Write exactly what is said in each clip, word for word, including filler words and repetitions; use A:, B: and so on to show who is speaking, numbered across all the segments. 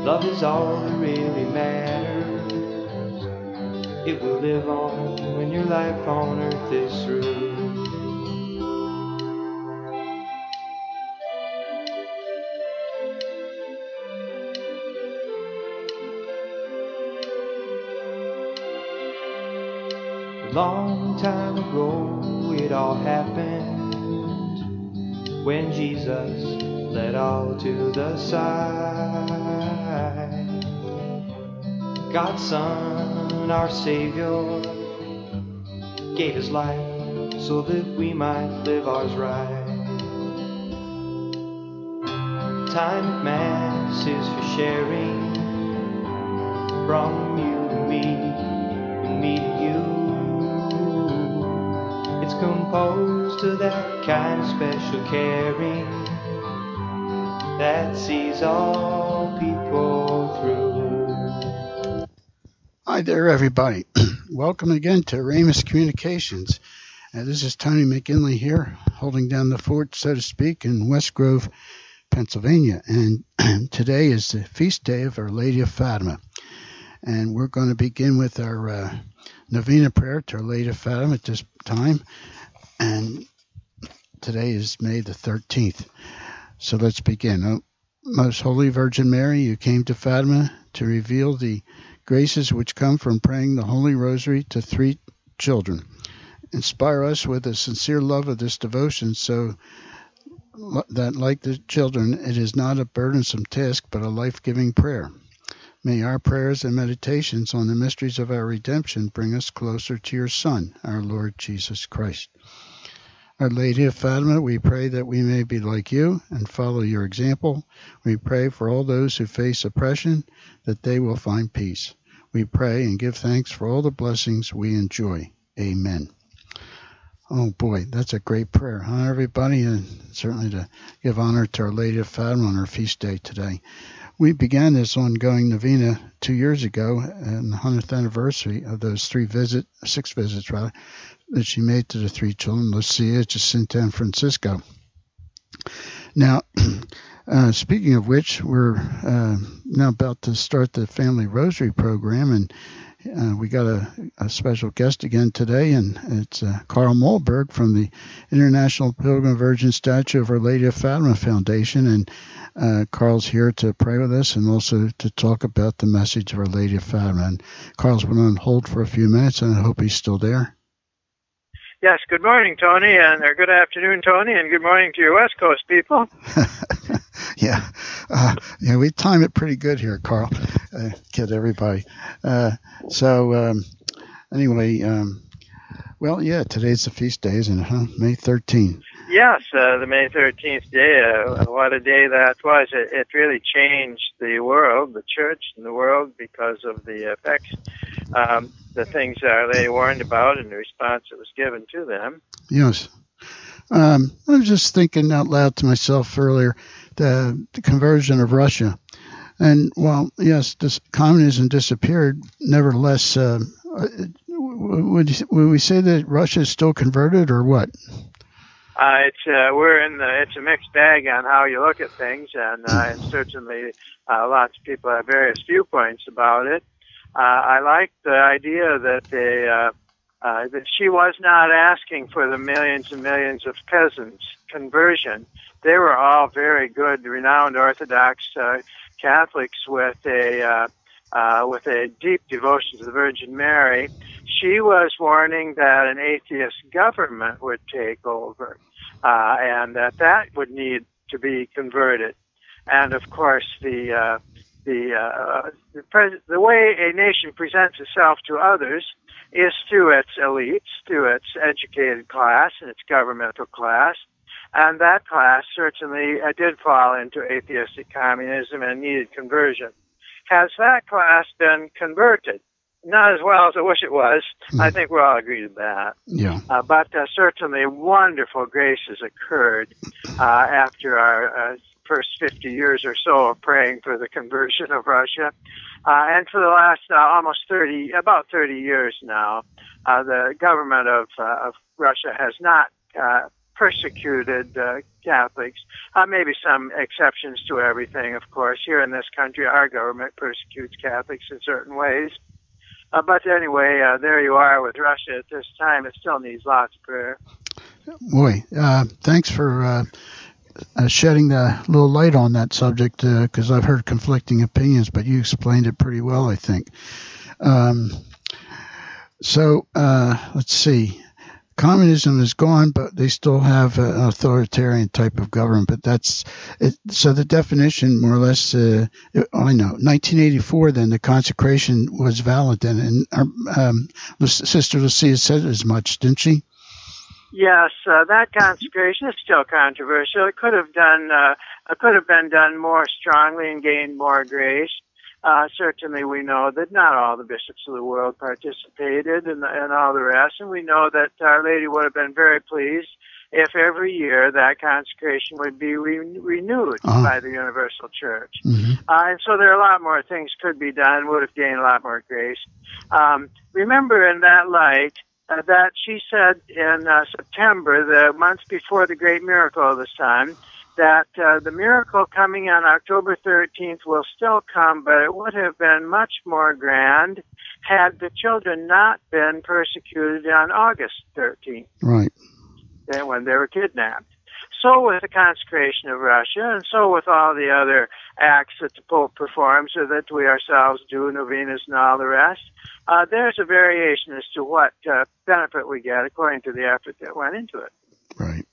A: Love is all that really matters. It will live on when your life on earth is through. A long time ago it all happened when Jesus led all to the side. God's Son, our Savior, gave His life so that we might live ours right. Time of Mass is for sharing, from you to me, and me to you. It's composed to that kind of special caring that sees all people through.
B: Hi there, everybody. Welcome again to Ramus Communications. Uh, this is Tony McGinley here, holding down the fort, so to speak, in West Grove, Pennsylvania. And today is the feast day of Our Lady of Fatima. And we're going to begin with our uh, novena prayer to Our Lady of Fatima at this time. And today is May the thirteenth. So let's begin. Oh, Most Holy Virgin Mary, you came to Fatima to reveal the graces which come from praying the Holy Rosary to three children. Inspire us with a sincere love of this devotion so that, like the children, it is not a burdensome task but a life-giving prayer. May our prayers and meditations on the mysteries of our redemption bring us closer to your Son, our Lord Jesus Christ. Our Lady of Fatima, we pray that we may be like you and follow your example. We pray for all those who face oppression, that they will find peace. We pray and give thanks for all the blessings we enjoy. Amen. Oh boy, that's a great prayer, huh, everybody? And certainly to give honor to Our Lady of Fatima on her feast day today. We began this ongoing novena two years ago, on the hundredth anniversary of those three visits, six visits rather, that she made to the three children, Lucia, Jacinta, and Francisco. Now, uh, speaking of which, we're uh, now about to start the Family Rosary program, and uh, we got a, a special guest again today, and it's uh, Carl Mollberg from the International Pilgrim Virgin Statue of Our Lady of Fatima Foundation, and uh, Carl's here to pray with us and also to talk about the message of Our Lady of Fatima. And Carl's been on hold for a few minutes, and I hope he's still there.
C: Yes, good morning, Tony, and or good afternoon, Tony, and good morning to your West Coast people.
B: yeah, uh, yeah, we time it pretty good here, Carl. Uh, kid everybody. Uh, so um, anyway, um, well, yeah, today's the feast day, isn't it? Huh? May thirteenth.
C: Yes, uh, the May thirteenth day. Uh, what a day that was! It, it really changed the world, the church, and the world because of the effects. Um, the things Our Lady warned about and the response that was given to them.
B: Yes. Um, I was just thinking out loud to myself earlier, the, the conversion of Russia. And while, yes, this communism disappeared, nevertheless, uh, would, would we say that Russia is still converted or what?
C: Uh, it's uh, we're in the it's a mixed bag on how you look at things, and, uh, and certainly uh, lots of people have various viewpoints about it. Uh, I like the idea that they, uh, uh, that she was not asking for the millions and millions of peasants' conversion. They were all very good, renowned Orthodox uh, Catholics with a uh, uh, with a deep devotion to the Virgin Mary. She was warning that an atheist government would take over, uh, and that that would need to be converted. And of course, the uh, The, uh, the, pres- the way a nation presents itself to others is through its elites, through its educated class and its governmental class. And that class certainly uh, did fall into atheistic communism and needed conversion. Has that class been converted? Not as well as I wish it was. Mm. I think we all agree to that.
B: Yeah.
C: Uh, but uh, certainly wonderful graces occurred uh, after our uh, first fifty years or so of praying for the conversion of Russia. Uh, and for the last uh, almost thirty, about thirty years now, uh, the government of, uh, of Russia has not uh, persecuted uh, Catholics. Uh, maybe some exceptions to everything, of course. Here in this country, our government persecutes Catholics in certain ways. Uh, but anyway, uh, there you are with Russia at this time. It still needs lots of prayer.
B: Boy, uh, thanks for uh, uh, shedding a little light on that subject, because uh, I've heard conflicting opinions, but you explained it pretty well, I think. Um, so, uh, let's see. Communism is gone, but they still have an authoritarian type of government. But that's it. So the definition, more or less, uh, I know, nineteen eighty-four. Then the consecration was valid. Then, and our, um, Sister Lucia said as much, didn't she?
C: Yes, uh, that consecration is still controversial. It could have done, uh, it could have been done more strongly and gained more grace. Uh, certainly we know that not all the bishops of the world participated and, and all the rest, and we know that Our Lady would have been very pleased if every year that consecration would be re- renewed uh-huh. by the Universal Church. Mm-hmm. Uh, and so there are a lot more things could be done, would have gained a lot more grace. Um, remember in that light uh, that she said in uh, September, the month before the great miracle of the Sun, that uh, the miracle coming on October thirteenth will still come, but it would have been much more grand had the children not been persecuted on August thirteenth.
B: Right.
C: When they were kidnapped. So with the consecration of Russia, and so with all the other acts that the Pope performs, or that we ourselves do, novenas and all the rest, uh, there's a variation as to what uh, benefit we get according to the effort that went into it.
B: Right.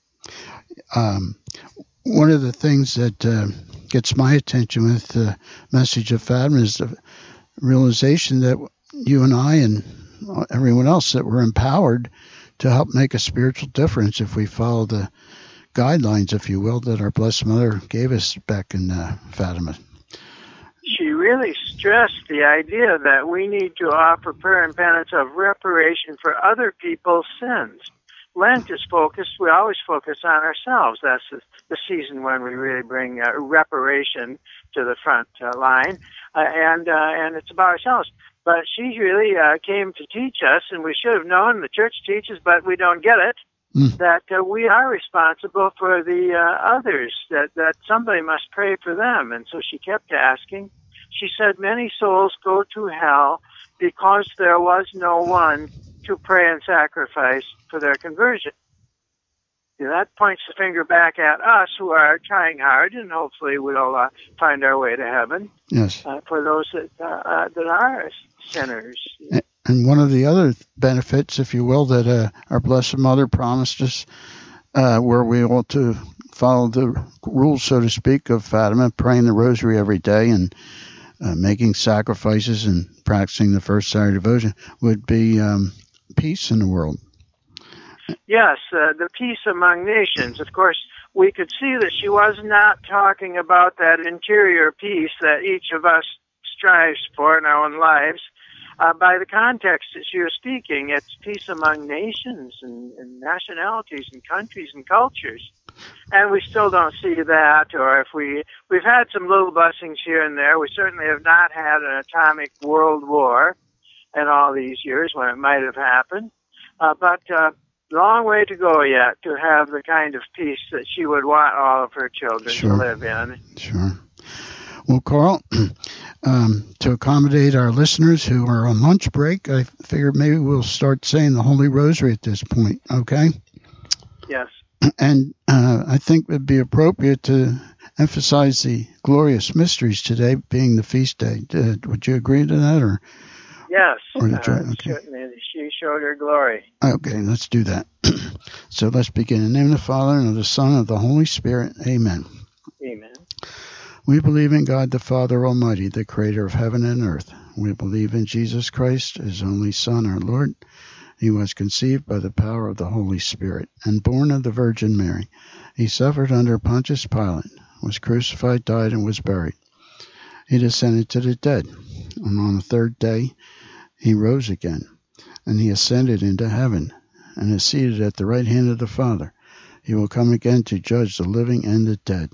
B: Um, One of the things that uh, gets my attention with the message of Fatima is the realization that you and I and everyone else that we're empowered to help make a spiritual difference if we follow the guidelines, if you will, that our Blessed Mother gave us back in uh, Fatima.
C: She really stressed the idea that we need to offer prayer and penance of reparation for other people's sins. Lent is focused, we always focus on ourselves. That's the, the season when we really bring uh, reparation to the front uh, line, uh, and uh, and it's about ourselves. But she really uh, came to teach us, and we should have known, the Church teaches, but we don't get it, mm. that uh, we are responsible for the uh, others, that, that somebody must pray for them. And so she kept asking. She said, many souls go to hell because there was no one to pray and sacrifice for their conversion. See, that points the finger back at us who are trying hard, and hopefully we'll uh, find our way to heaven.
B: Yes.
C: Uh, for those that uh, uh, that are sinners.
B: And one of the other benefits, if you will, that uh, our Blessed Mother promised us, uh, were we ought to follow the rules, so to speak, of Fatima, praying the Rosary every day and uh, making sacrifices and practicing the First Saturday devotion, would be um, peace in the world.
C: Yes, uh, the peace among nations. Of course, we could see that she was not talking about that interior peace that each of us strives for in our own lives. Uh, by the context that she was speaking, it's peace among nations and, and nationalities and countries and cultures. And we still don't see that, or if we, we've had some little blessings here and there. We certainly have not had an atomic world war in all these years when it might have happened. Uh, but uh, long way to go yet to have the kind of peace that she would want all of her children
B: sure.
C: to live in.
B: Sure. Well, Carl, um, to accommodate our listeners who are on lunch break, I figured maybe we'll start saying the Holy Rosary at this point, okay?
C: Yes.
B: And uh, I think it would be appropriate to emphasize the glorious mysteries today being the feast day. Uh, would you agree to that? or?
C: Yes,
B: or
C: uh,
B: okay.
C: certainly. She showed her glory.
B: Okay, let's do that. So let's begin. In the name of the Father, and of the Son, and of the Holy Spirit. Amen.
C: Amen.
B: We believe in God the Father Almighty, the creator of heaven and earth. We believe in Jesus Christ, his only Son, our Lord. He was conceived by the power of the Holy Spirit and born of the Virgin Mary. He suffered under Pontius Pilate, was crucified, died, and was buried. He descended to the dead, and on the third day he rose again, and he ascended into heaven, and is seated at the right hand of the Father. He will come again to judge the living and the dead.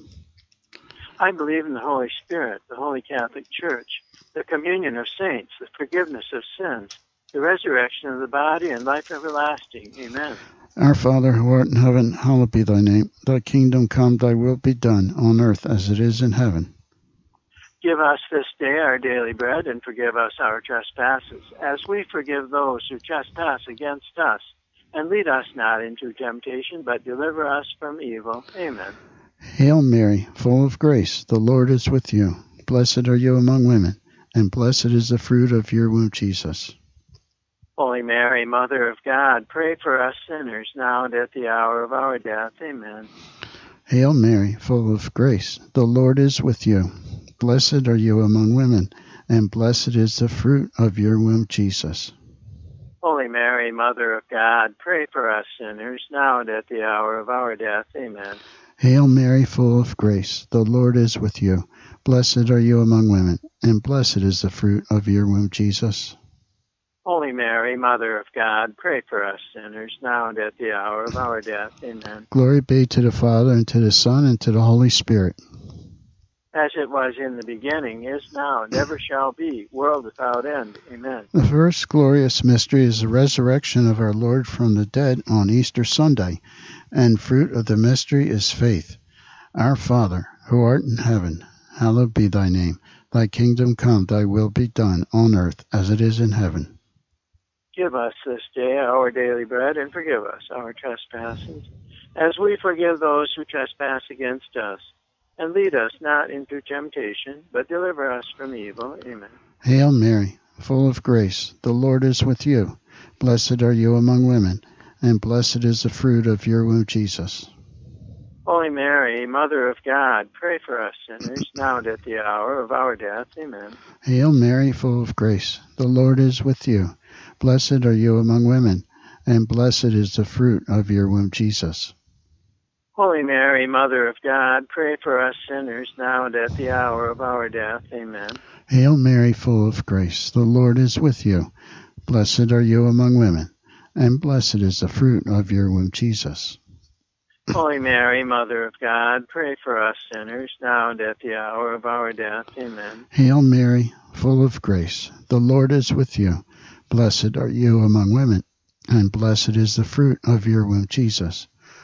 C: I believe in the Holy Spirit, the Holy Catholic Church, the communion of saints, the forgiveness of sins, the resurrection of the body, and life everlasting. Amen.
B: Our Father, who art in heaven, hallowed be thy name. Thy kingdom come, thy will be done, on earth as it is in heaven.
C: Give us this day our daily bread, and forgive us our trespasses, as we forgive those who trespass against us. And lead us not into temptation, but deliver us from evil. Amen.
B: Hail Mary, full of grace, the Lord is with you. Blessed are you among women, and blessed is the fruit of your womb, Jesus.
C: Holy Mary, Mother of God, pray for us sinners, now and at the hour of our death. Amen.
B: Hail Mary, full of grace, the Lord is with you. Blessed are you among women, and blessed is the fruit of your womb, Jesus.
C: Holy Mary, Mother of God, pray for us sinners, now and at the hour of our death. Amen.
B: Hail Mary, full of grace, the Lord is with you. Blessed are you among women, and blessed is the fruit of your womb, Jesus.
C: Holy Mary, Mother of God, pray for us sinners, now and at the hour of our death. Amen.
B: Glory be to the Father, and to the Son, and to the Holy Spirit.
C: As it was in the beginning, is now, and ever shall be, world without end. Amen.
B: The first glorious mystery is the resurrection of our Lord from the dead on Easter Sunday, and fruit of the mystery is faith. Our Father, who art in heaven, hallowed be thy name. Thy kingdom come, thy will be done, on earth as it is in heaven.
C: Give us this day our daily bread, and forgive us our trespasses, as we forgive those who trespass against us. And lead us not into temptation, but deliver us from evil. Amen.
B: Hail Mary, full of grace, the Lord is with you. Blessed are you among women, and blessed is the fruit of your womb, Jesus.
C: Holy Mary, Mother of God, pray for us sinners, now and at the hour of our death. Amen.
B: Hail Mary, full of grace, the Lord is with you. Blessed are you among women, and blessed is the fruit of your womb, Jesus.
C: Holy Mary, Mother of God, pray for us sinners, now and at the hour of our death. Amen.
B: Hail Mary, full of grace, the Lord is with you. Blessed are you among women, and blessed is the fruit of your womb, Jesus.
C: Holy Mary, Mother of God, pray for us sinners, now and at the hour of our death. Amen.
B: Hail Mary, full of grace, the Lord is with you. Blessed are you among women, and blessed is the fruit of your womb, Jesus.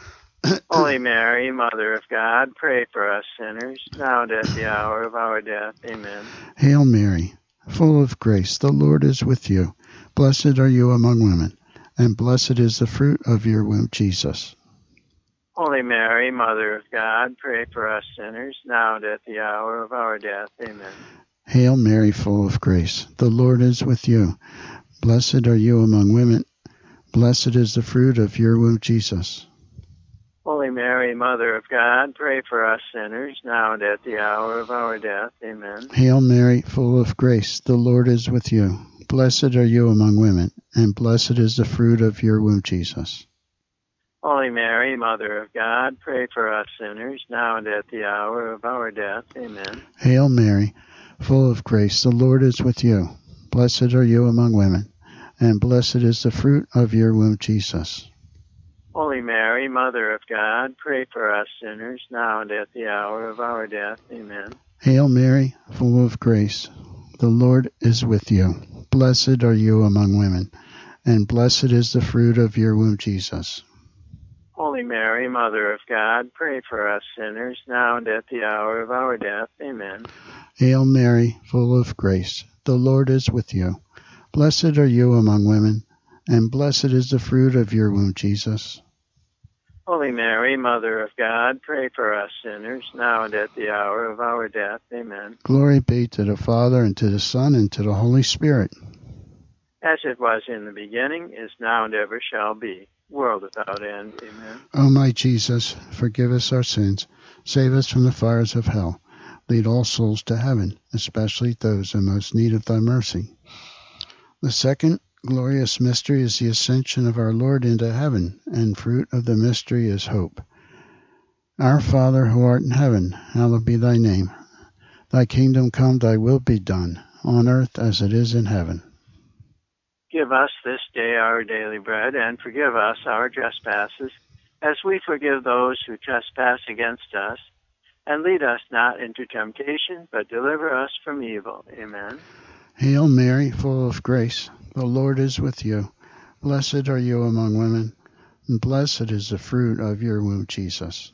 C: Holy Mary, Mother of God, pray for us sinners, now and at the hour of our death. Amen.
B: Hail Mary, full of grace, the Lord is with you. Blessed are you among women, and blessed is the fruit of your womb, Jesus.
C: Holy Mary, Mother of God, pray for us sinners, now and at the hour of our death. Amen.
B: Hail Mary, full of grace, the Lord is with you. Blessed are you among women, blessed is the fruit of your womb, Jesus.
C: Holy Mary, Mother of God, pray for us sinners, now and at the hour of our death. Amen.
B: Hail Mary, full of grace, the Lord is with you. Blessed are you among women, and blessed is the fruit of your womb, Jesus.
C: Holy Mary, Mother of God, pray for us sinners, now and at the hour of our death. Amen.
B: Hail Mary, full of grace, the Lord is with you. Blessed are you among women, and blessed is the fruit of your womb, Jesus.
C: Holy Mary, Mother of God, pray for us sinners, now and at the hour of our death. Amen.
B: Hail Mary, full of grace, the Lord is with you. Blessed are you among women, and blessed is the fruit of your womb, Jesus.
C: Holy Mary, Mother of God, pray for us sinners, now and at the hour of our death. Amen.
B: Hail Mary, full of grace, the Lord is with you. Blessed are you among women, and blessed is the fruit of your womb, Jesus.
C: Holy Mary, Mother of God, pray for us sinners, now and at the hour of our death. Amen.
B: Glory be to the Father, and to the Son, and to the Holy Spirit.
C: As it was in the beginning, is now, and ever shall be, world without end. Amen.
B: O my Jesus, forgive us our sins, save us from the fires of hell, lead all souls to heaven, especially those in most need of thy mercy. The second glorious mystery is the ascension of our Lord into heaven, and fruit of the mystery is hope. Our Father, who art in heaven, hallowed be thy name. Thy kingdom come, thy will be done, on earth as it is in heaven.
C: Give us this day our daily bread, and forgive us our trespasses, as we forgive those who trespass against us. And lead us not into temptation, but deliver us from evil. Amen.
B: Hail Mary, full of grace, the Lord is with you. Blessed are you among women, and blessed is the fruit of your womb, Jesus.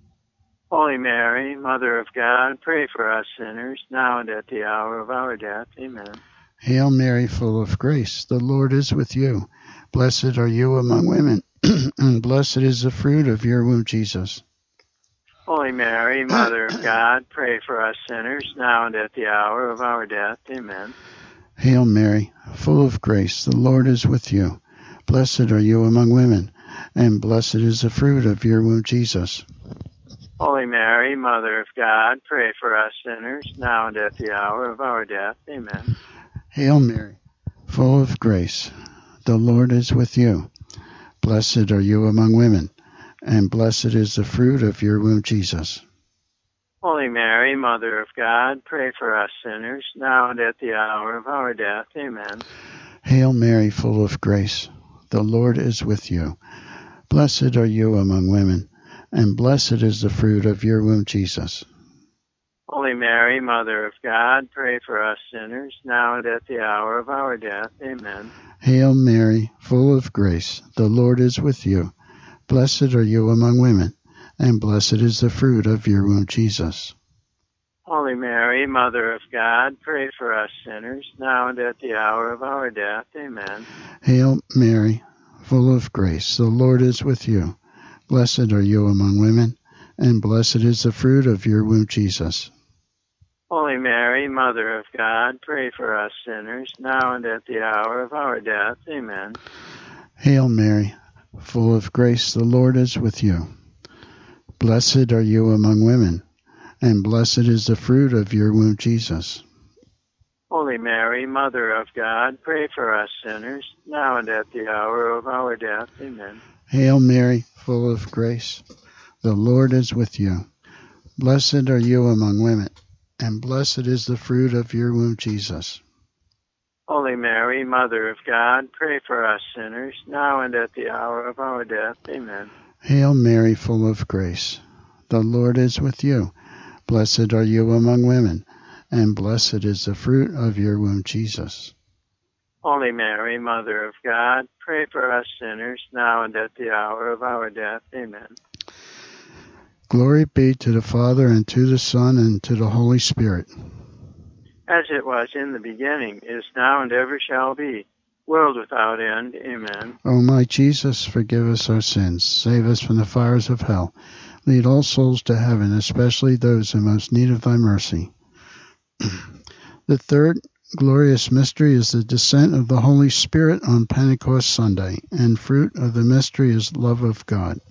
C: Holy Mary, Mother of God, pray for us sinners, now and at the hour of our death. Amen.
B: Hail Mary, full of grace, the Lord is with you. Blessed are you among women, and blessed is the fruit of your womb, Jesus.
C: Holy Mary, Mother of God, pray for us sinners, now and at the hour of our death. Amen.
B: Hail Mary, full of grace, the Lord is with you. Blessed are you among women, and blessed is the fruit of your womb, Jesus.
C: Holy Mary, Mother of God, pray for us sinners, now and at the hour of our death. Amen.
B: Hail Mary, full of grace, the Lord is with you. Blessed are you among women, and blessed is the fruit of your womb, Jesus.
C: Holy Mary, Mother of God, pray for us sinners, now and at the hour of our death. Amen.
B: Hail Mary, full of grace, the Lord is with you. Blessed are you among women, and blessed is the fruit of your womb, Jesus.
C: Holy Mary, Mother of God, pray for us sinners, now and at the hour of our death. Amen.
B: Hail Mary, full of grace, the Lord is with you. Blessed are you among women, and blessed is the fruit of your womb, Jesus.
C: Holy Mary, Mother of God, pray for us sinners, now and at the hour of our death. Amen.
B: Hail Mary, full of grace, the Lord is with you. Blessed are you among women, and blessed is the fruit of your womb, Jesus.
C: Holy Mary, Mother of God, pray for us sinners, now and at the hour of our death. Amen.
B: Hail Mary, full of grace, the Lord is with you. Blessed are you among women, and blessed is the fruit of your womb, Jesus.
C: Holy Mary, Mother of God, pray for us sinners, now and at the hour of our death. Amen.
B: Hail Mary, full of grace, the Lord is with you. Blessed are you among women, and blessed is the fruit of your womb, Jesus.
C: Holy Mary, Mother of God, pray for us sinners, now and at the hour of our death. Amen.
B: Hail Mary, full of grace, the Lord is with you. Blessed are you among women, and blessed is the fruit of your womb, Jesus.
C: Holy Mary, Mother of God, pray for us sinners, now and at the hour of our death. Amen.
B: Glory be to the Father, and to the Son, and to the Holy Spirit.
C: As it was in the beginning, is now, and ever shall be, world without end. Amen.
B: O my Jesus, forgive us our sins, save us from the fires of hell. Lead all souls to heaven, especially those in most need of thy mercy. The third glorious mystery is the descent of the Holy Spirit on Pentecost Sunday, and fruit of the mystery is love of God.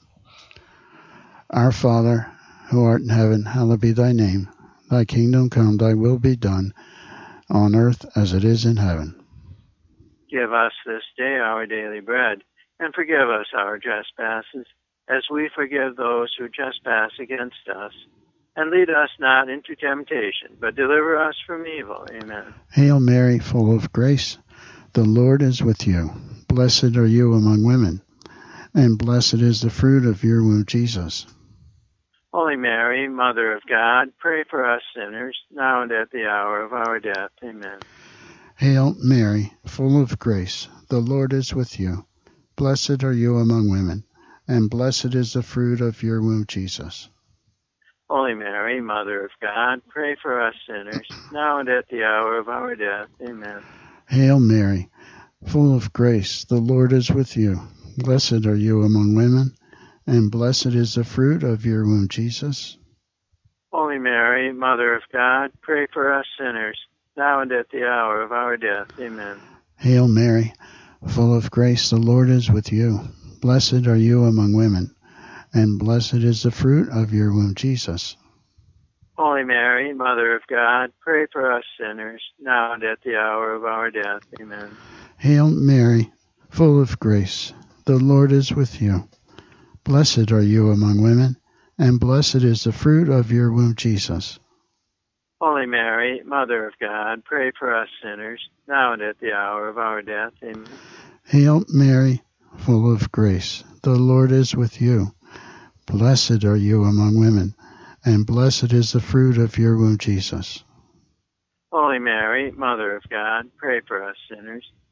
B: Our Father, who art in heaven, hallowed be thy name. Thy kingdom come, thy will be done, on earth as it is in heaven.
C: Give us this day our daily bread, and forgive us our trespasses, as we forgive those who trespass against us. And lead us not into temptation, but deliver us from evil. Amen.
B: Hail Mary, full of grace, the Lord is with you. Blessed are you among women, and blessed is the fruit of your womb, Jesus.
C: Holy Mary, Mother of God, pray for us sinners, now and at the hour of our death. Amen.
B: Hail Mary, full of grace, the Lord is with you. Blessed are you among women, and blessed is the fruit of your womb, Jesus.
C: Holy Mary, Mother of God, pray for us sinners, now and at the hour of our death. Amen.
B: Hail Mary, full of grace, the Lord is with you. Blessed are you among women, and blessed is the fruit of your womb, Jesus.
C: Holy Mary, Mother of God, pray for us sinners, now and at the hour of our death. Amen.
B: Hail Mary, full of grace, the Lord is with you. Blessed are you among women, and blessed is the fruit of your womb, Jesus.
C: Holy Mary, Mother of God, pray for us sinners, now and at the hour of our death. Amen.
B: Hail Mary, full of grace, the Lord is with you. Blessed are you among women, and blessed is the fruit of your womb, Jesus.
C: Holy Mary, Mother of God, pray for us sinners, now and at the hour of our death. Amen.
B: Hail Mary, full of grace, the Lord is with you. Blessed are you among women, and blessed is the fruit of your womb, Jesus.
C: Holy Mary, Mother of God, pray for us sinners,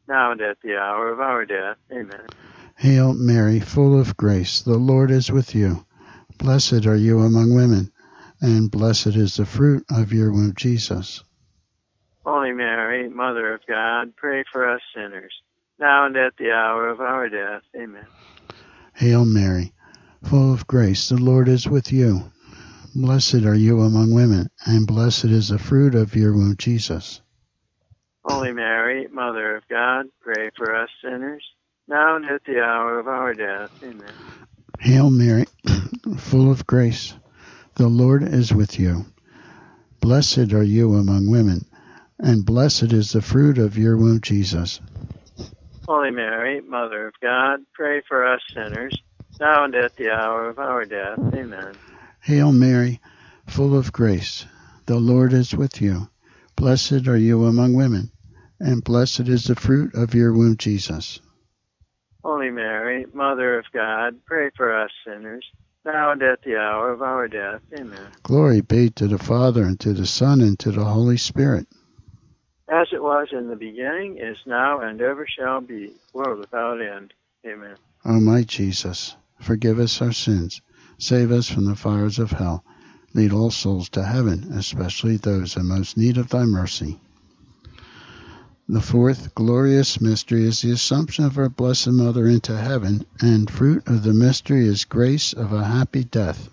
C: now and at the hour of our death. Amen.
B: Hail Mary, full of grace, the Lord is with you. Blessed are you among women, and blessed is the fruit of your womb, Jesus.
C: Holy Mary, Mother of God, pray for us sinners, now and at the hour of our death. Amen.
B: Hail Mary, full of grace, the Lord is with you. Blessed are you among women, and blessed is the fruit of your womb, Jesus.
C: Holy Mary, Mother of God, pray for us sinners, now and at the hour of our death. Amen.
B: Hail Mary, full of grace, the Lord is with you. Blessed are you among women, and blessed is the fruit of your womb, Jesus.
C: Holy Mary, Mother of God, pray for us sinners, now and at the hour of our death. Amen.
B: Hail Mary, full of grace, the Lord is with you. Blessed are you among women, and blessed is the fruit of your womb, Jesus.
C: Holy Mary, Mother of God, pray for us sinners, now and at the hour of our death. Amen.
B: Glory be to the Father, and to the Son, and to the Holy Spirit.
C: As it was in the beginning, is now, and ever shall be, world without end. Amen.
B: O my Jesus, forgive us our sins, save us from the fires of hell, lead all souls to heaven, especially those in most need of thy mercy. The fourth glorious mystery is the Assumption of our Blessed Mother into heaven, and fruit of the mystery is grace of a happy death.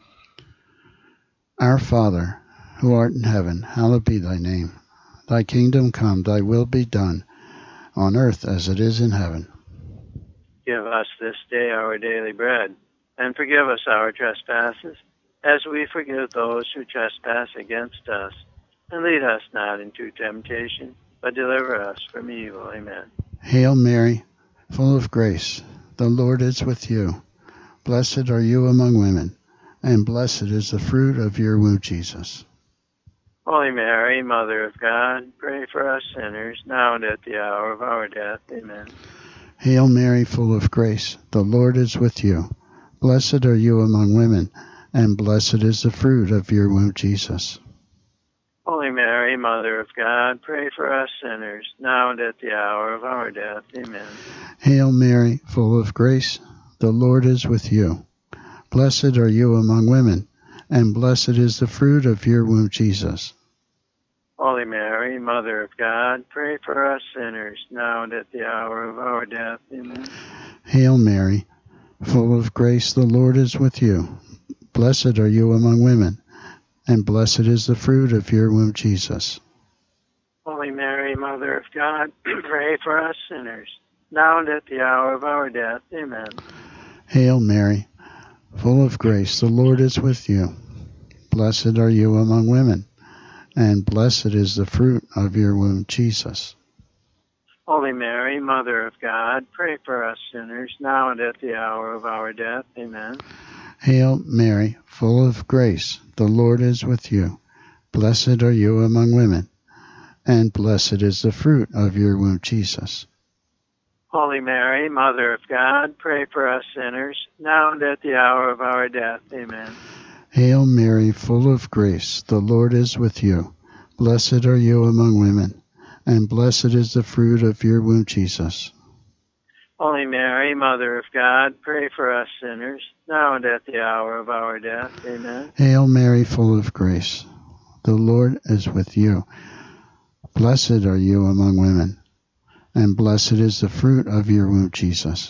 B: Our Father, who art in heaven, hallowed be thy name. Thy kingdom come, thy will be done, on earth as it is in heaven.
C: Give us this day our daily bread, and forgive us our trespasses, as we forgive those who trespass against us. And lead us not into temptation, but deliver us from evil. Amen.
B: Hail Mary, full of grace, the Lord is with you. Blessed are you among women, and blessed is the fruit of your womb, Jesus.
C: Holy Mary, Mother of God, pray for us sinners, now and at the hour of our death. Amen.
B: Hail Mary, full of grace, the Lord is with you. Blessed are you among women, and blessed is the fruit of your womb, Jesus.
C: Holy Mary, Mother of God, pray for us sinners, now and at the hour of our death. Amen.
B: Hail Mary, full of grace, the Lord is with you. Blessed are you among women, and blessed is the fruit of your womb, Jesus.
C: Holy Mary, Mother of God, pray for us sinners, now and at the hour of our death. Amen.
B: Hail Mary, full of grace, the Lord is with you. Blessed are you among women, and blessed is the fruit of your womb, Jesus.
C: Holy Mary, Mother of God, pray for us sinners, now and at the hour of our death. Amen.
B: Hail Mary, full of grace, the Lord is with you. Blessed are you among women, and blessed is the fruit of your womb, Jesus.
C: Holy Mary, Mother of God, pray for us sinners, now and at the hour of our death. Amen.
B: Hail Mary, full of grace, the Lord is with you. Blessed are you among women, and blessed is the fruit of your womb, Jesus.
C: Holy Mary, Mother of God, pray for us sinners, now and at the hour of our death. Amen.
B: Hail Mary, full of grace, the Lord is with you. Blessed are you among women, and blessed is the fruit of your womb, Jesus.
C: Holy Mary, Mother of God, pray for us sinners, now and at the hour of our death. Amen.
B: Hail Mary, full of grace, the Lord is with you. Blessed are you among women, and blessed is the fruit of your womb, Jesus.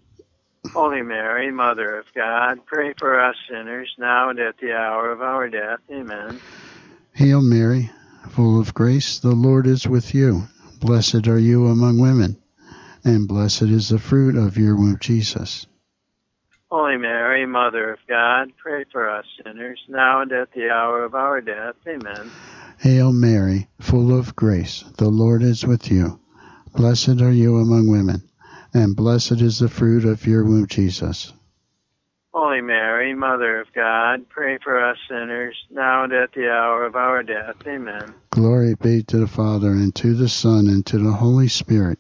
C: Holy Mary, Mother of God, pray for us sinners, now and at the hour of our death. Amen.
B: Hail Mary, full of grace, the Lord is with you. Blessed are you among women, and blessed is the fruit of your womb, Jesus.
C: Holy Mary, Mother of God, pray for us sinners, now and at the hour of our death. Amen.
B: Hail Mary, full of grace, the Lord is with you. Blessed are you among women, and blessed is the fruit of your womb, Jesus.
C: Holy Mary, Mother of God, pray for us sinners, now and at the hour of our death. Amen.
B: Glory be to the Father, and to the Son, and to the Holy Spirit.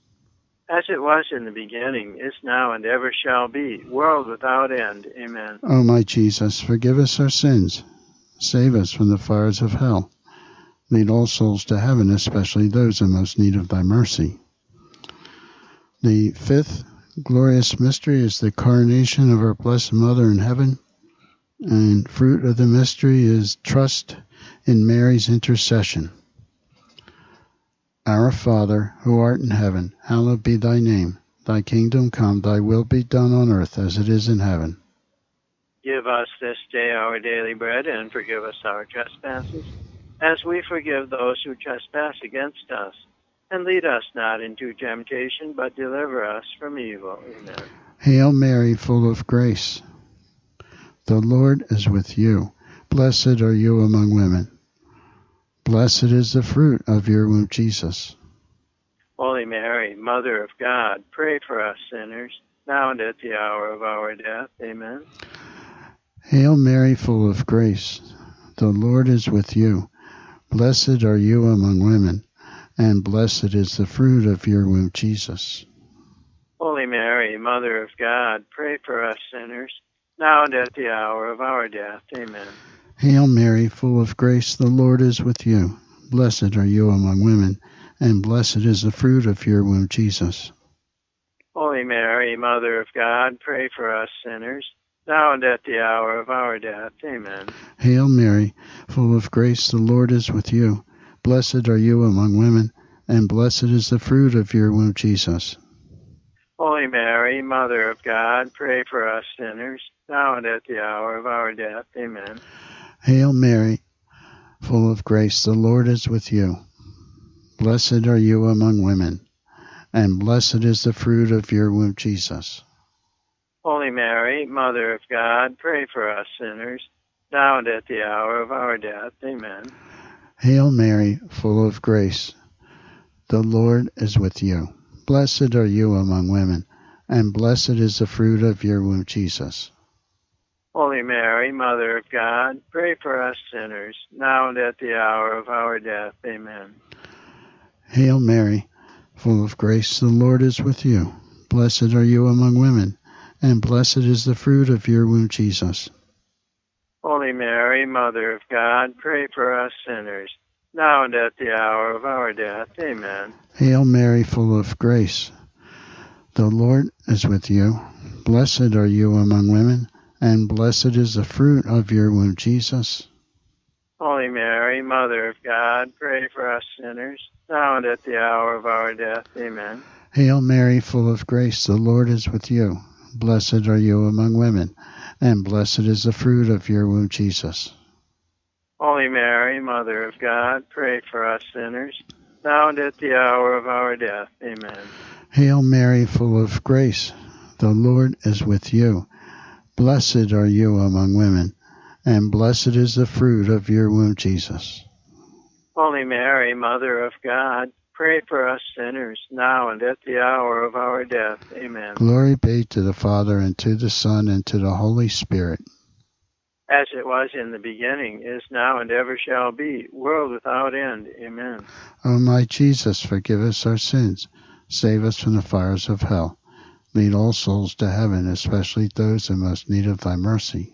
C: As it was in the beginning, is now, and ever shall be, world without end. Amen.
B: O my Jesus, forgive us our sins. Save us from the fires of hell. Lead all souls to heaven, especially those in most need of thy mercy. The fifth glorious mystery is the coronation of our Blessed Mother in heaven, and fruit of the mystery is trust in Mary's intercession. Our Father, who art in heaven, hallowed be thy name. Thy kingdom come, thy will be done on earth as it is in heaven.
C: Give us this day our daily bread, and forgive us our trespasses, as we forgive those who trespass against us. And lead us not into temptation, but deliver us from evil. Amen.
B: Hail Mary, full of grace, the Lord is with you. Blessed are you among women. Blessed is the fruit of your womb, Jesus.
C: Holy Mary, Mother of God, pray for us sinners, now and at the hour of our death. Amen.
B: Hail Mary, full of grace, the Lord is with you. Blessed are you among women, and blessed is the fruit of your womb, Jesus.
C: Holy Mary, Mother of God, pray for us sinners, now and at the hour of our death. Amen.
B: Hail Mary, full of grace, the Lord is with you. Blessed are you among women, and blessed is the fruit of your womb, Jesus.
C: Holy Mary, Mother of God, pray for us sinners, now and at the hour of our death. Amen.
B: Hail Mary, full of grace, the Lord is with you. Blessed are you among women, and blessed is the fruit of your womb, Jesus.
C: Holy Mary, Mother of God, pray for us sinners, now and at the hour of our death. Amen.
B: Hail Mary, full of grace, the Lord is with you. Blessed are you among women, and blessed is the fruit of your womb, Jesus.
C: Holy Mary, Mother of God, pray for us sinners, now and at the hour of our death. Amen.
B: Hail Mary, full of grace, the Lord is with you. Blessed are you among women, and blessed is the fruit of your womb, Jesus.
C: Holy Mary, Mother of God, pray for us sinners, now and at the hour of our death. Amen.
B: Hail Mary, full of grace, the Lord is with you. Blessed are you among women, and blessed is the fruit of your womb, Jesus.
C: Holy Mary, Mother of God, pray for us sinners, now and at the hour of our death. Amen.
B: Hail Mary, full of grace, the Lord is with you. Blessed are you among women, and blessed is the fruit of your womb, Jesus.
C: Holy Mary, Mother of God, pray for us sinners, now and at the hour of our death. Amen.
B: Hail Mary, full of grace, the Lord is with you. Blessed are you among women, and blessed is the fruit of your womb, Jesus.
C: Holy Mary, Mother of God, pray for us sinners, now and at the hour of our death. Amen.
B: Hail Mary, full of grace, the Lord is with you. Blessed are you among women, and blessed is the fruit of your womb, Jesus.
C: Holy Mary, Mother of God, pray for us sinners, now and at the hour of our death. Amen.
B: Glory be to the Father, and to the Son, and to the Holy Spirit.
C: As it was in the beginning, is now, and ever shall be, world without end. Amen.
B: O my Jesus, forgive us our sins. Save us from the fires of hell. Lead all souls to heaven, especially those in most need of thy mercy.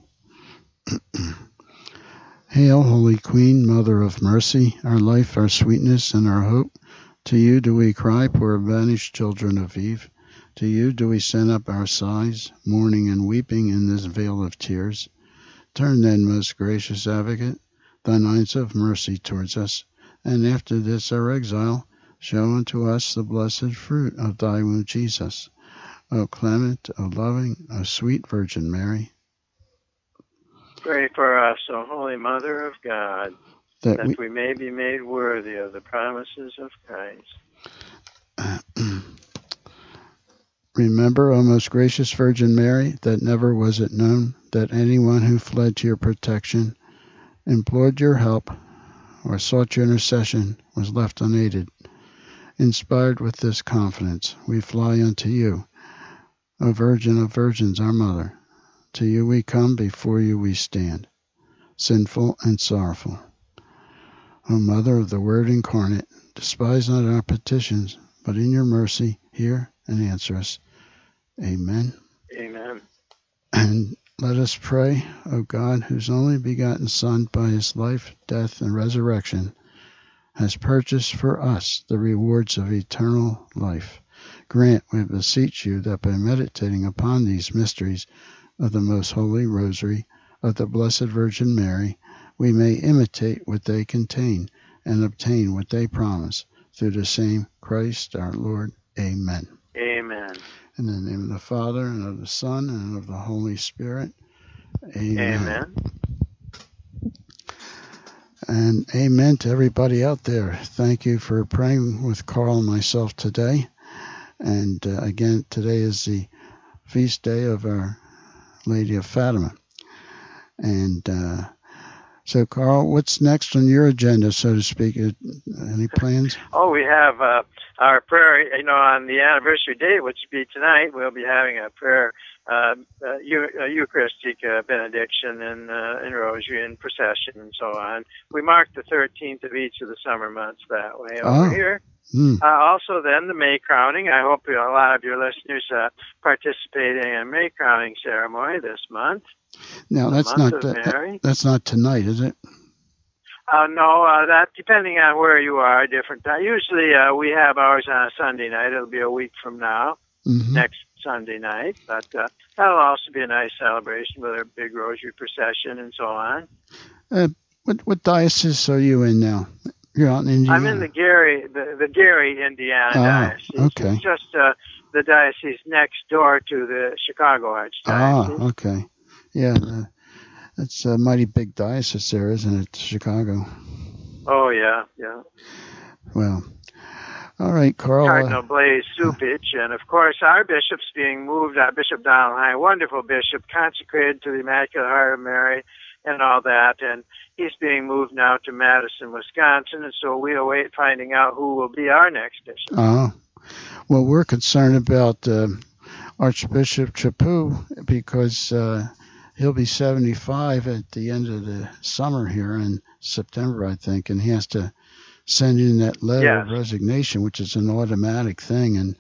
B: Hail, Holy Queen, Mother of Mercy, our life, our sweetness, and our hope. To you do we cry, poor banished children of Eve. To you do we send up our sighs, mourning and weeping in this vale of tears. Turn then, most gracious Advocate, thine eyes of mercy towards us, and after this our exile, show unto us the blessed fruit of thy womb, Jesus. O clement, O loving, O sweet Virgin Mary.
C: Pray for us, O Holy Mother of God,
B: that,
C: that
B: we,
C: we may be made worthy of the promises of Christ.
B: Remember, O most gracious Virgin Mary, that never was it known that anyone who fled to your protection, implored your help, or sought your intercession was left unaided. Inspired with this confidence, we fly unto you, O Virgin of Virgins, our Mother. To you we come, before you we stand, sinful and sorrowful. O Mother of the Word incarnate, despise not our petitions, but in your mercy hear and answer us. Amen.
C: Amen.
B: And let us pray, O God, whose only begotten Son, by his life, death, and resurrection, has purchased for us the rewards of eternal life. Grant, we beseech you, that by meditating upon these mysteries of the most holy rosary of the Blessed Virgin Mary, we may imitate what they contain and obtain what they promise. Through the same Christ our Lord. Amen.
C: Amen.
B: In the name of the Father, and of the Son, and of the Holy Spirit. Amen.
C: Amen.
B: And amen to everybody out there. Thank you for praying with Carl and myself today. And uh, again, today is the feast day of Our Lady of Fatima. And uh, so, Carl, what's next on your agenda, so to speak? Any plans?
C: Oh, we have uh, our prayer, you know, on the anniversary date, which will be tonight. We'll be having a prayer, uh, uh, Eu- uh, Eucharistic uh, benediction and, uh, and rosary and procession and so on. We mark the thirteenth of each of the summer months that way over
B: oh.
C: here.
B: Mm.
C: Uh, also, then, the May crowning. I hope a lot of your listeners uh, participate in a May crowning ceremony this month.
B: Now, that's not uh, that's not tonight, is it?
C: Uh, no, uh, that depending on where you are, different time. Usually, uh, we have ours on a Sunday night. It'll be a week from now,
B: mm-hmm.
C: next Sunday night. But uh, that'll also be a nice celebration with our big rosary procession and so on.
B: Uh, what what diocese are you in now? You're out in Indiana.
C: I'm in the Gary, the, the Gary, Indiana
B: oh,
C: diocese.
B: Okay.
C: It's just uh, the diocese next door to the Chicago Archdiocese.
B: Ah, okay. Yeah, uh, it's a mighty big diocese there, isn't it, Chicago?
C: Oh, yeah, yeah.
B: Well, all right, Carl.
C: Cardinal
B: uh,
C: Blaise Cupich, and of course our bishop's being moved, uh, Bishop Donald Hine, wonderful bishop, consecrated to the Immaculate Heart of Mary and all that, and he's being moved now to Madison, Wisconsin, and so we await finding out who will be our next bishop.
B: Oh, well, we're concerned about uh, Archbishop Chaput because uh, he'll be seventy-five at the end of the summer here in September, I think, and he has to send in that letter
C: yes.
B: of resignation, which is an automatic thing. And,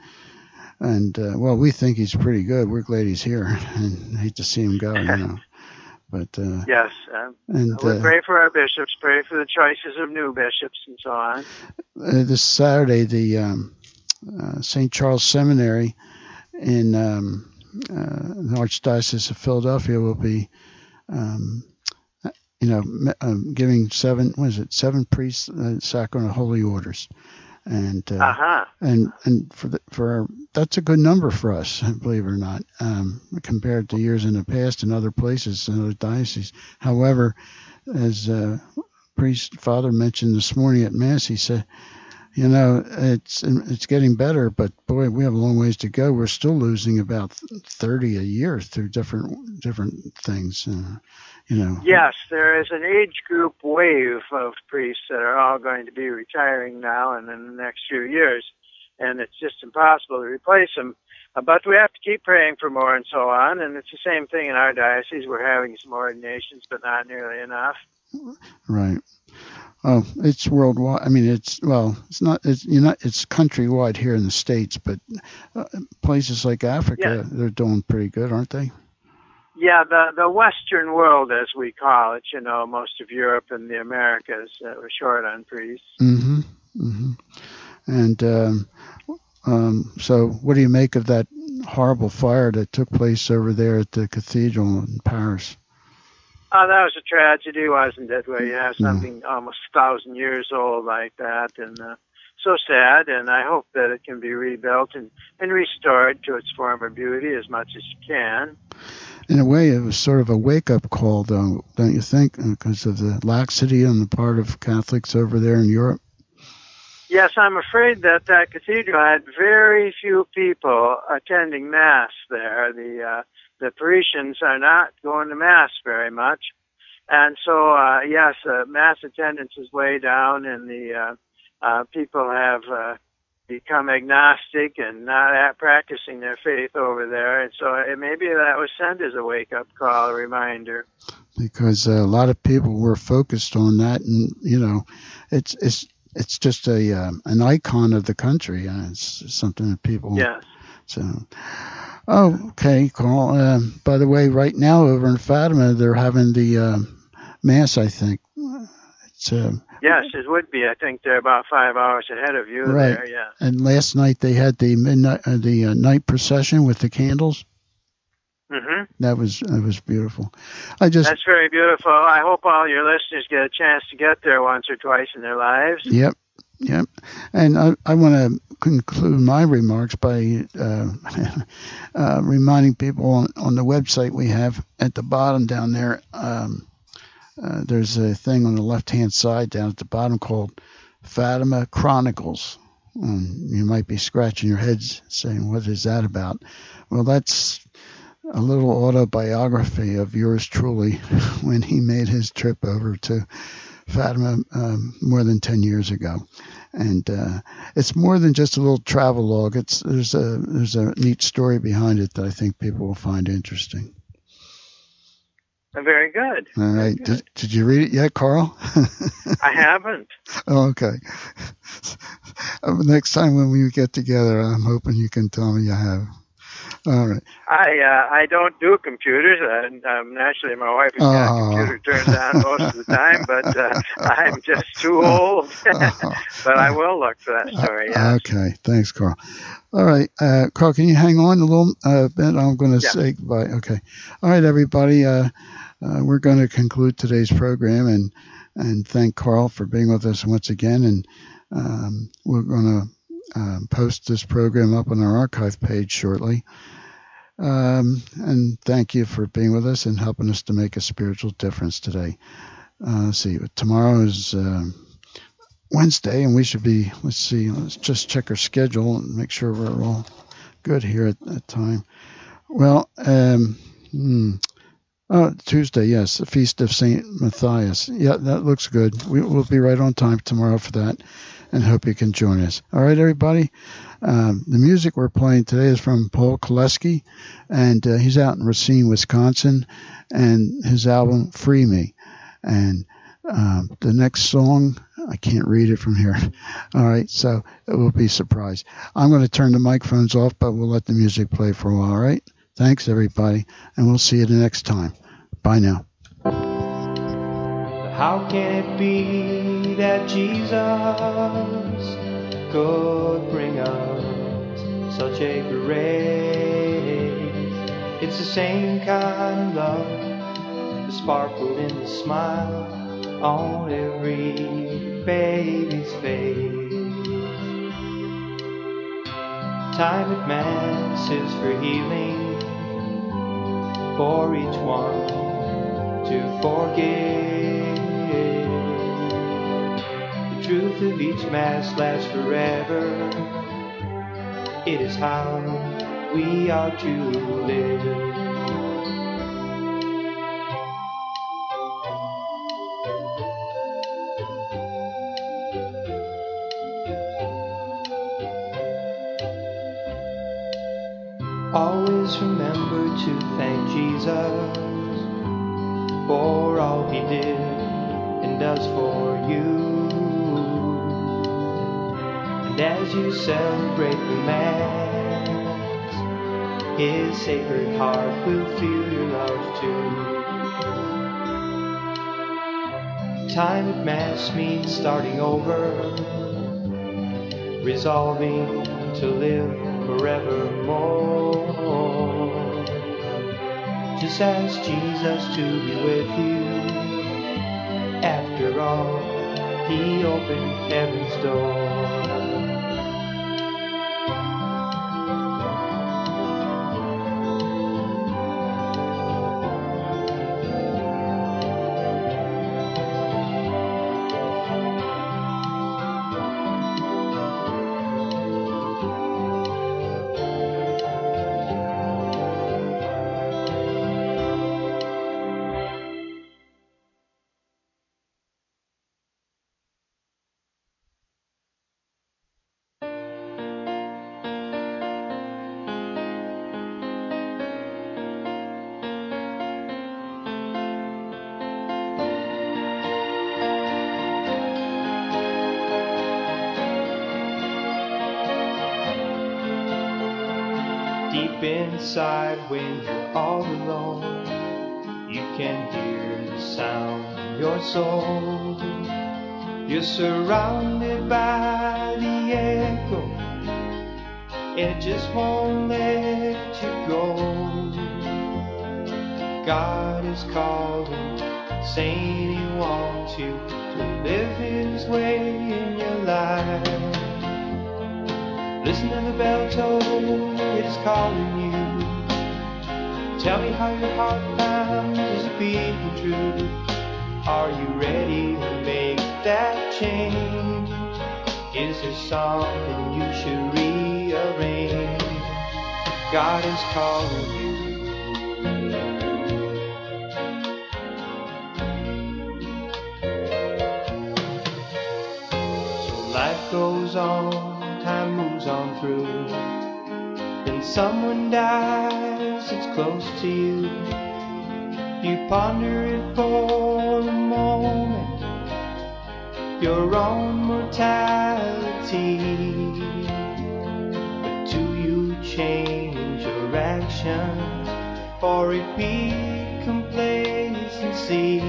B: and uh, well, we think he's pretty good. We're glad he's here, and hate to see him go, you know. But uh,
C: yes, uh,
B: and
C: we
B: uh,
C: pray for our bishops, pray for the choices of new bishops, and so on.
B: Uh, this Saturday, the um, uh, Saint Charles Seminary in um, uh, the Archdiocese of Philadelphia will be, um, you know, um, giving seven. What is it? Seven priests uh, sacrament of holy orders, and uh,
C: uh-huh.
B: and and for the, for that's a good number for us, believe it or not, um, compared to years in the past in other places in other dioceses. However, as uh, priest Father mentioned this morning at Mass, he said, you know, it's it's getting better, but boy, we have a long ways to go. We're still losing about thirty a year through different different things, uh, you know.
C: Yes, there is an age group wave of priests that are all going to be retiring now and in the next few years, and it's just impossible to replace them. Uh, but we have to keep praying for more and so on, and it's the same thing in our diocese. We're having some ordinations, but not nearly enough.
B: Right. Oh, it's worldwide. I mean, it's well, it's not. It's you know, it's countrywide here in the States, but uh, places like Africa,
C: yeah.
B: they're doing pretty good, aren't they?
C: Yeah, the the Western world, as we call it, you know, most of Europe and the Americas, uh, we're short on priests.
B: Mm-hmm. Mm-hmm. And um, um, so, what do you make of that horrible fire that took place over there at the cathedral in Paris?
C: Oh, that was a tragedy, wasn't it? Where you have something mm. almost a thousand years old like that, and uh, so sad. And I hope that it can be rebuilt and, and restored to its former beauty as much as you can.
B: In a way, it was sort of a wake-up call, though, don't you think, because of the laxity on the part of Catholics over there in Europe?
C: Yes, I'm afraid that that cathedral had very few people attending Mass there. The uh, the Parisians are not going to Mass very much. And so, uh, yes, uh, Mass attendance is way down, and the uh, uh, people have uh, become agnostic and not at practicing their faith over there. And so it, maybe that was sent as a wake-up call, a reminder.
B: Because uh, a lot of people were focused on that, and, you know, it's it's it's just a um, an icon of the country, and it's something that people...
C: Yes.
B: So... Oh, okay, Carl. Uh, by the way, right now over in Fatima, they're having the uh, Mass, I think. It's uh,
C: Yes, it would be. I think they're about five hours ahead of you
B: right.
C: there, yeah.
B: And last night they had the midnight, uh, the uh, night procession with the candles.
C: Mm-hmm.
B: That was that was beautiful. I just
C: That's very beautiful. I hope all your listeners get a chance to get there once or twice in their lives.
B: Yep, yep. And I, I want to conclude my remarks by uh, uh, reminding people on, on the website we have at the bottom down there. Um, uh, there's a thing on the left-hand side down at the bottom called Fatima Chronicles. Um, you might be scratching your heads saying, "What is that about?" Well, that's a little autobiography of yours truly when he made his trip over to Fatima um, more than ten years ago. And uh, it's more than just a little travel log. It's there's a there's a neat story behind it that I think people will find interesting.
C: Very good.
B: All right.
C: Very good.
B: Did, did you read it yet, Carl?
C: I haven't.
B: Oh, okay. Next time when we get together, I'm hoping you can tell me you have. All right.
C: I uh, I don't do computers. And, um, naturally, my wife has got
B: Oh.
C: a computer turned on most of the time, but uh, I'm just too old. But I will look for that story, yes.
B: Okay. Thanks, Carl. All right. Uh, Carl, can you hang on a little uh, bit? I'm going to
C: Yeah.
B: say goodbye. Okay. All right, everybody. Uh, uh, we're going to conclude today's program and, and thank Carl for being with us once again. And um, we're going to um, post this program up on our archive page shortly. Um, and thank you for being with us and helping us to make a spiritual difference today. Uh, let's see, tomorrow is uh, Wednesday, and we should be, let's see, let's just check our schedule and make sure we're all good here at that time. Well, um, hmm, oh, Tuesday, yes, the Feast of Saint Matthias. Yeah, that looks good. We, we'll be right on time tomorrow for that, and hope you can join us. All right, everybody. Um, the music we're playing today is from Paul Koleski, and uh, he's out in Racine, Wisconsin, and his album Free Me. And um, the next song, I can't read it from here. All right, so it will be a surprise. I'm going to turn the microphones off, but we'll let the music play for a while, all right? Thanks, everybody, and we'll see you the next time. Bye now.
A: How can it be that Jesus could bring us such a grace? It's the same kind of love that sparkled in the smile on every baby's face. Time at Mass is for healing, for each one to forgive. The truth of each Mass lasts forever. It is how we are to live. Always remember to thank Jesus for all he did and does for you. And as you celebrate the Mass, his sacred heart will feel your love too. Time at Mass means starting over, resolving to live forevermore. Just ask Jesus to be with you. After all, he opened heaven's door. Deep inside, when you're all alone, you can hear the sound in your soul. You're surrounded by the echo, and it just won't let you go. God is calling, saying He wants you to live His way in your life. Listen to the bell toll, it is calling you. Tell me how your heart pounds, is it beating true? Are you ready to make that change? Is there something you should rearrange? God is calling you. So life goes on, time moves on through. Then someone dies that's close to you. You ponder it for a moment, your own mortality. But do you change your action, or repeat complacency?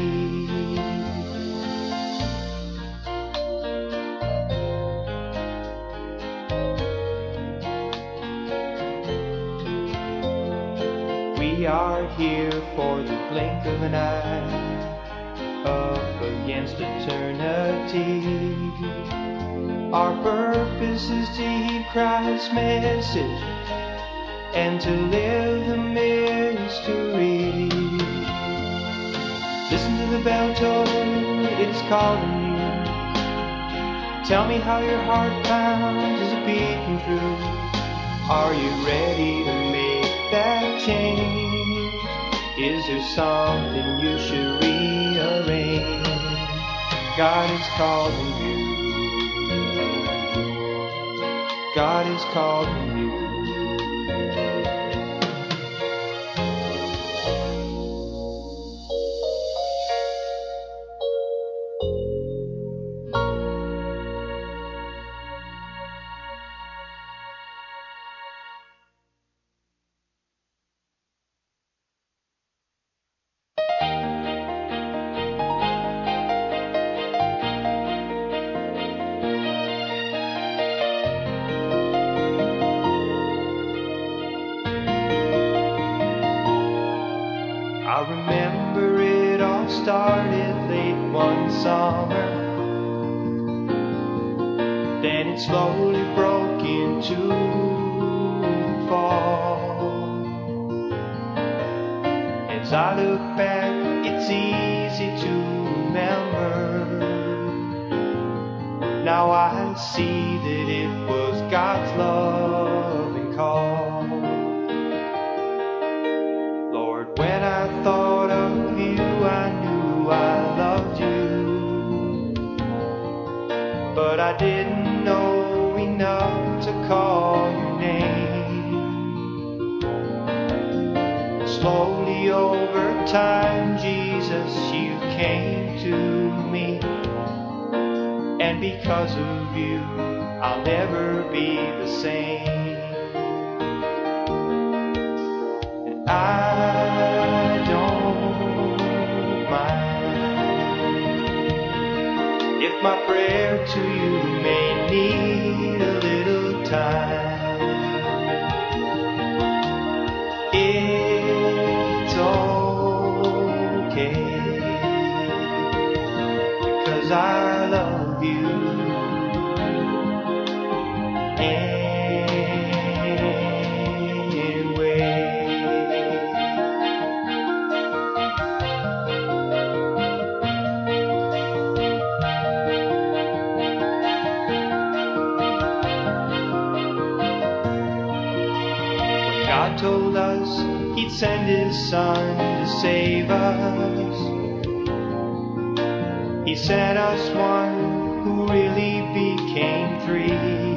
A: We are here for the blink of an eye, up against eternity. Our purpose is to heed Christ's message and to live the mystery. Listen to the bell toll, it's calling you. Tell me how your heart pounds, is it beating through? Are you ready to make that change? Is there something you should rearrange? God is calling you. God is calling you. I remember it all started late one summer. Then it slowly broke into fall. As I look back, it's easy to remember. Now I see that it was God's love and call. When I thought of you, I knew I loved you, but I didn't know enough to call your name. Slowly over time, Jesus, you came to me, and because of you, I'll never be the same. And I my prayer to you may need a little time. It's okay, because I love you anyway. God told us He'd send His Son to save us. He sent us one who really became three.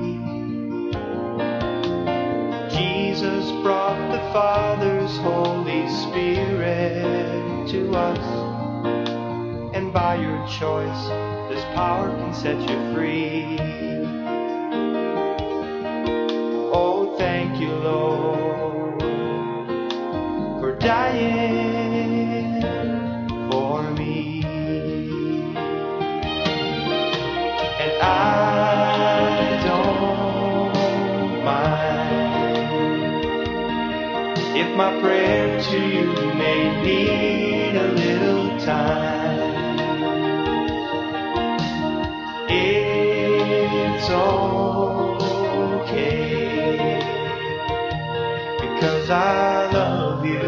A: Jesus brought the Father's Holy Spirit to us, and by your choice, this power can set you free. Oh, thank you, Lord, for dying for me. If my prayer to you may need a little time, it's okay, because I love you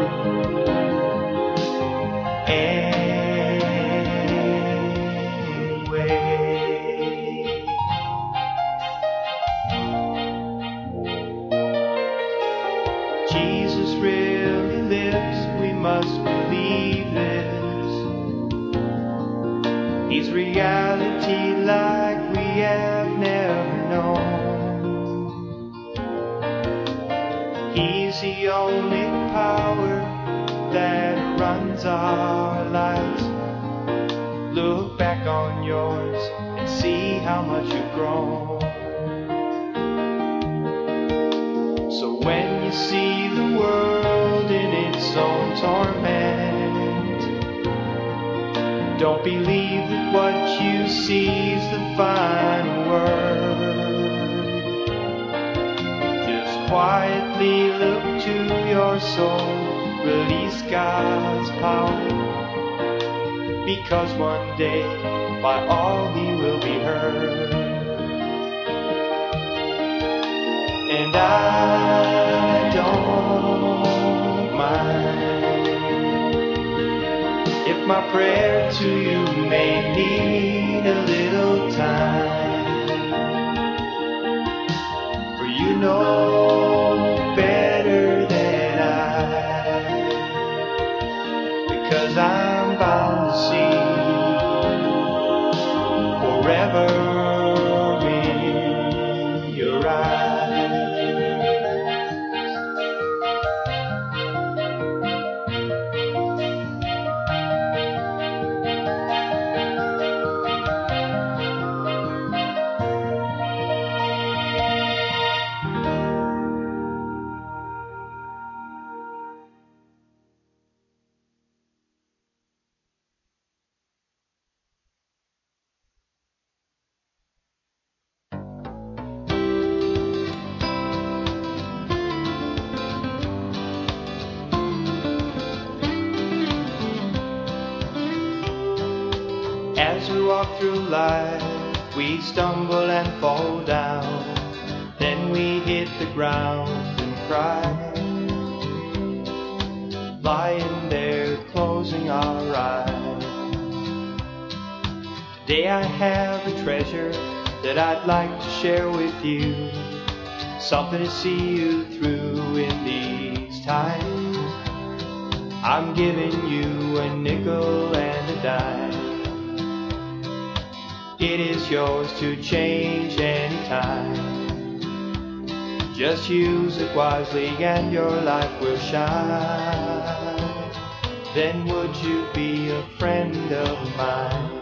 A: anyway. Jesus really lives, we must believe this. He's reality like we have never known. He's the only power that runs our lives. Look back on yours and see how much you've grown. So when you see the world in its own torment, don't believe that what you see is the final word. Just quietly look to your soul, release God's power, because one day by all He will be heard. And I don't mind if my prayer to you may need a little time, for you know better than I, because I'm bound to see forever in your eyes. As we walk through life, we stumble and fall down. Then we hit the ground and cry, lying there closing our eyes. Today I have a treasure that I'd like to share with you, something to see you through in these times. I'm giving you a nickel and a dime. It is yours to change anytime. Just use it wisely and your life will shine. Then would you be a friend of mine?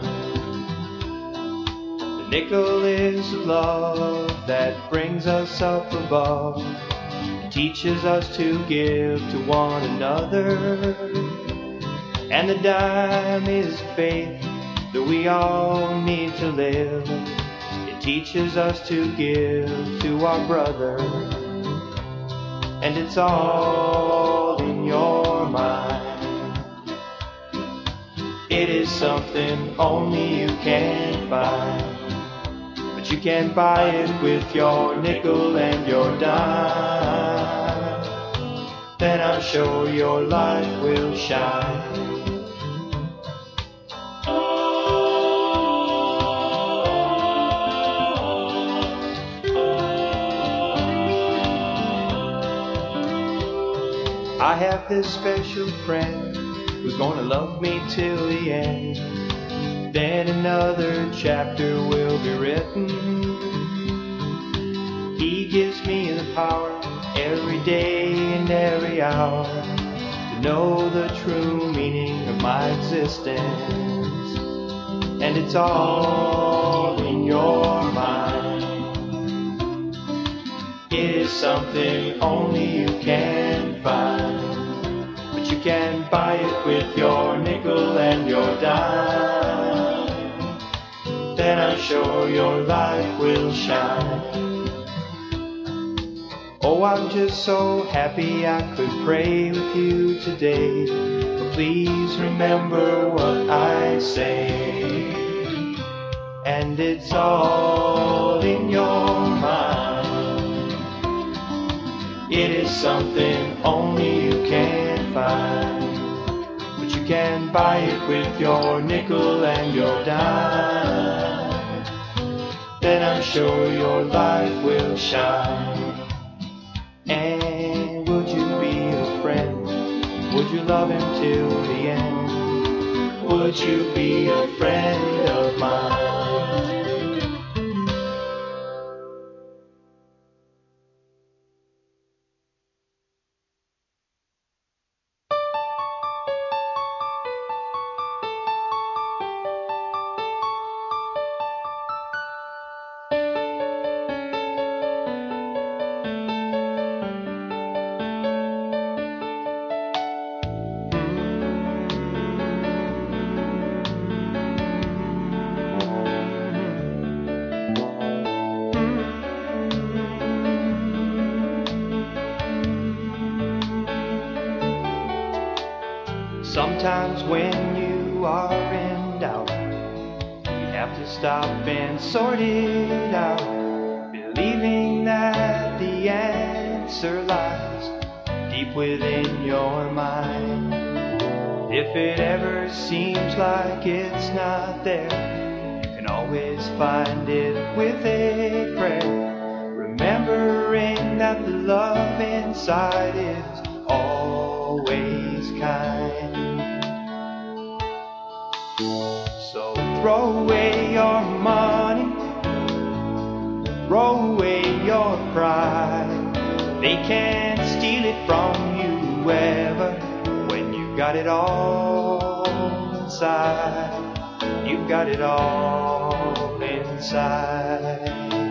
A: The nickel is the love that brings us up above. It teaches us to give to one another. And the dime is faith that we all need to live. It teaches us to give to our brother, and it's all in your mind. It is something only you can find, but you can buy it with your nickel and your dime. Then I'm sure your life will shine. I have this special friend who's gonna love me till the end. Then another chapter will be written. He gives me the power every day and every hour to know the true meaning of my existence. And it's all in your mind. It is something only you can find, but you can buy it with your nickel and your dime. Then I'm sure your light will shine. Oh, I'm just so happy I could pray with you today. But please remember what I say. And it's all in your mind. It is something only you can find. But you can buy it with your nickel and your dime. Then I'm sure your life will shine. And would you be a friend? Would you love him till the end? Would you be a friend of mine? Sometimes when you are in doubt, you have to stop and sort it out, believing that the answer lies deep within your mind. If it ever seems like it's not there, you can always find it with a prayer, remembering that the love inside is always kind. So throw away your money, throw away your pride. They can't steal it from you ever when you've got it all inside. You've got it all inside.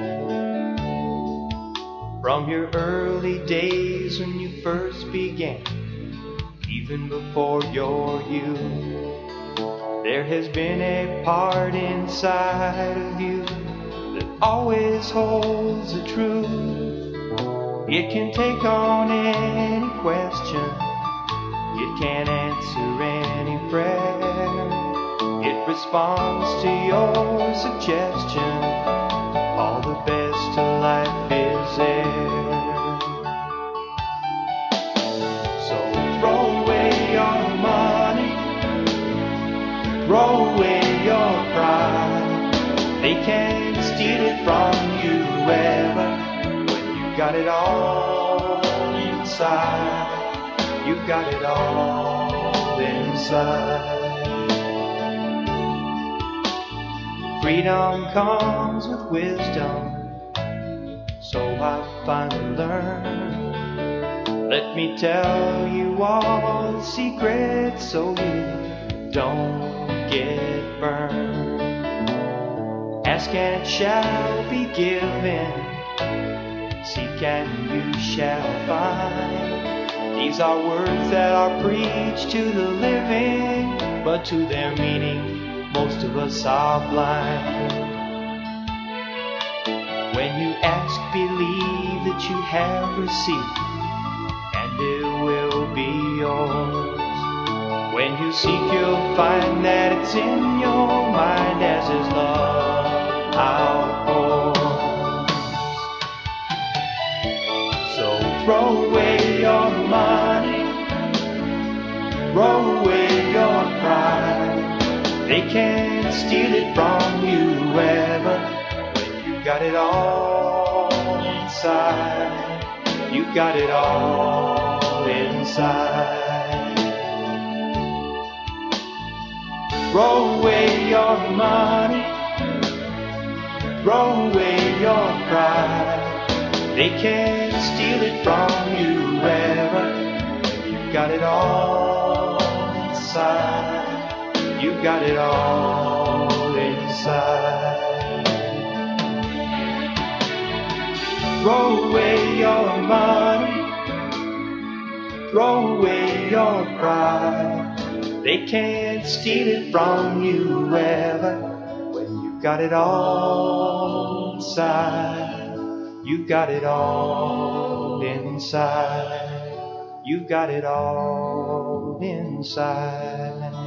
A: From your early days when you first began, even before your youth, there has been a part inside of you that always holds the truth. It can take on any question, it can answer any prayer, it responds to your suggestion. All the best of life is there. So throw away your money, throw away your pride. They can't steal it from you ever when you've got it all inside. You've got it all inside. Freedom comes with wisdom, so I finally learned. Let me tell you all the secrets so you don't get burned. Ask and it shall be given, seek and you shall find. These are words that are preached to the living, but to their meaning most of us are blind. When you ask, believe that you have received, and it will be yours. When you seek, you'll find that it's in your mind as His love outpours. So throw away your money, throw away your pride. They can't steal it from you ever when you've got it all inside. You've got it all inside. Throw away your money, throw away your pride. They can't steal it from you ever when you've got it all inside. You've got it all inside. Throw away your money, throw away your pride. They can't steal it from you ever when you've got it all inside. You've got it all inside. You've got it all inside.